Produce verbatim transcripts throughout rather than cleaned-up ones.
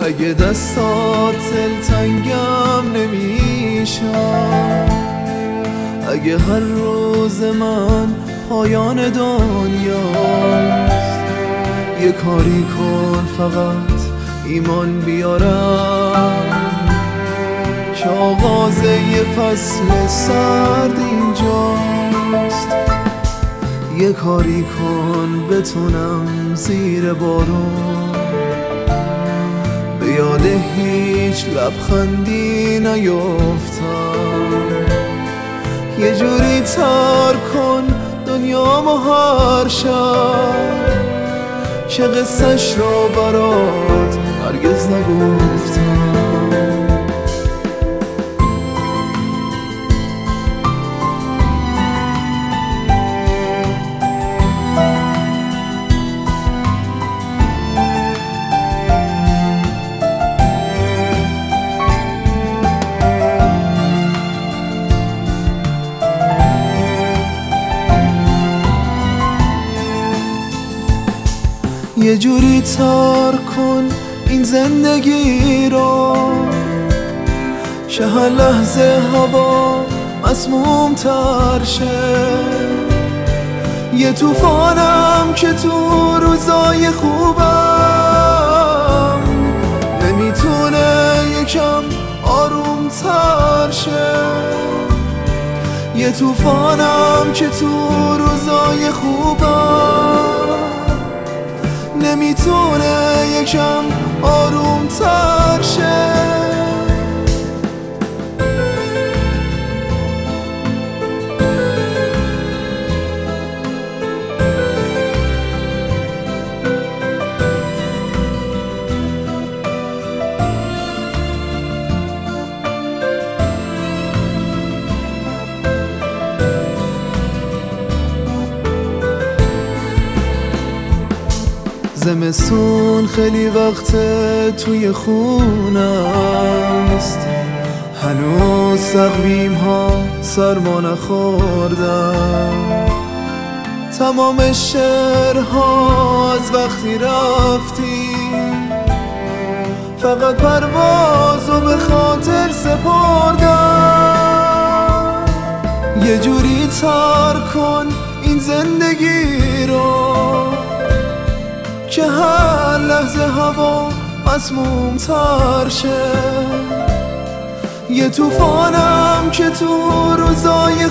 اگه دستات دلتنگم نمیشم، اگه هر روز من پایان دنیاست، یه کاری کن فقط ایمان بیارم که آغاز یه فصل سرد اینجاست. یه کاری کن بتونم زیر بارون به یاد هیچ لبخندی نیفتم، یه جوری تر کن دنیامو هر شب که قصه‌ش رو برات هرگز نگفتم. یه جوری تر کن این زندگی رو که هر لحظه هوا مسموم تر شه، یه توفانم که تو روزای خوبم نمیتونه یکم آروم تر شه، یه توفانم که تو روزای خوبم نمیتونه یکم آروم تر شه. زمستون خیلی وقت توی خونه است، هنوز تقویم ها سرما نخوردن، تمام شعرها از وقتی رفتی فقط پروازو به خاطر سپردن. یه جوری تر کن این زندگی رو که هر لحظه هوا مسموم تر شه، یه توفانم که تو روزای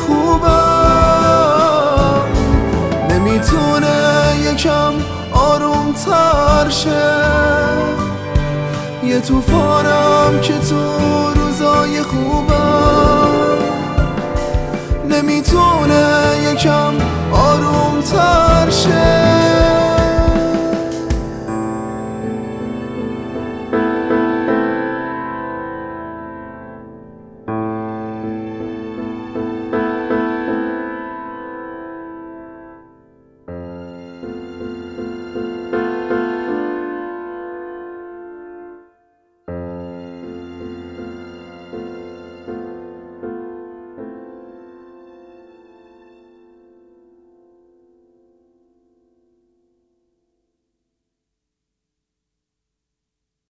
خوبم نمیتونه یکم آروم تر شه، یه توفانم که تو روزای خوبم نمیتونه یکم آروم تر شه.